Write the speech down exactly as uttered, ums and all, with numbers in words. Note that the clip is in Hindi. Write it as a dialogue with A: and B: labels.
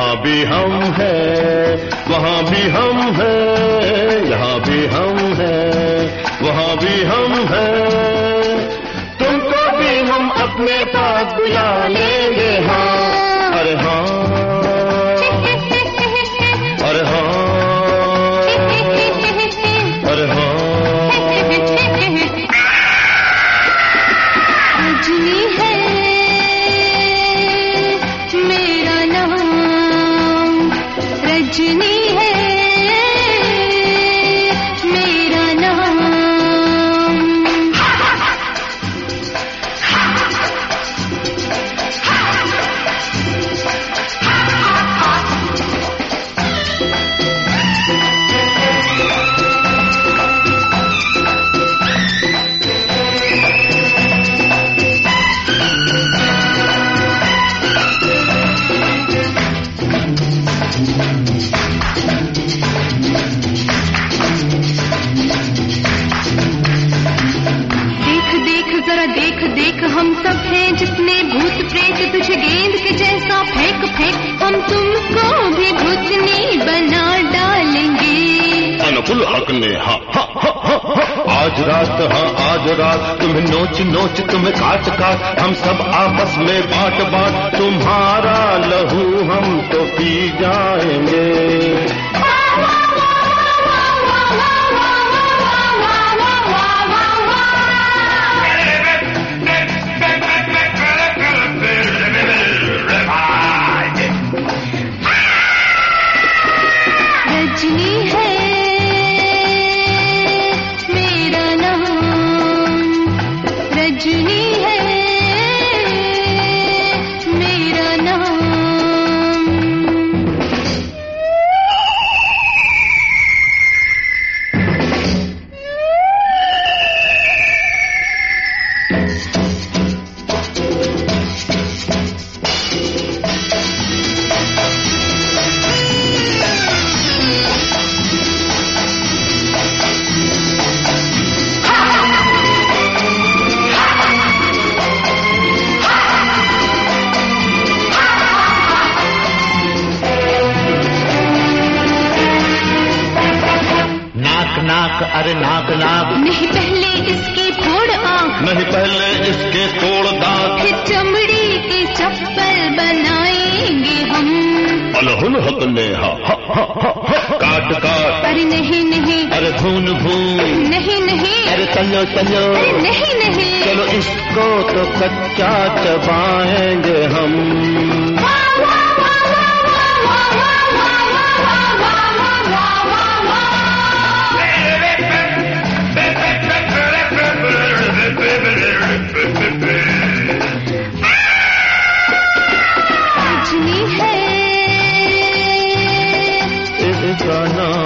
A: यहाँ भी हम हैं, वहाँ भी हम हैं, यहाँ भी हम हैं, वहाँ भी हम हैं। तुमको भी हम अपने पास बुला लेंगे। हाँ अरे हाँ अरे हाँ अरे हाँ।
B: रजनी है मेरा नाम, रजनी है मेरा नाम। देख देख हम सब हैं जितने भूत प्रेत, तुझे गेंद के जैसा फेंक फेंक हम तुमको भी भूतनी बना डालेंगे।
A: अनुकुल हक ने हाँ हाँ हाँ हाँ। आज रात हाँ आज रात तुम्हें नोच नोच तुम्हें काट काट हम सब आपस में बांट बांट तुम्हारा लहू हम तो पी जाएंगे।
B: रजनी है मेरा नाम, रजनी है मेरा नाम।
A: नाक अरे नाक नाक
B: नहीं पहले इसके फोड़ आँख,
A: नहीं पहले इसके तोड़ दांत,
B: फिर चमड़ी के चप्पल बनाएंगे हम।
A: अलहुल हक ने हा हा हा हा हा। काट काट
B: अरे नहीं नहीं,
A: अरे भून भून
B: नहीं नहीं,
A: अरे तलो तलो
B: अरे नहीं नहीं।
A: चलो इसको तो कच्चा चबाएंगे हम।
B: रजनी है
A: इसका नाम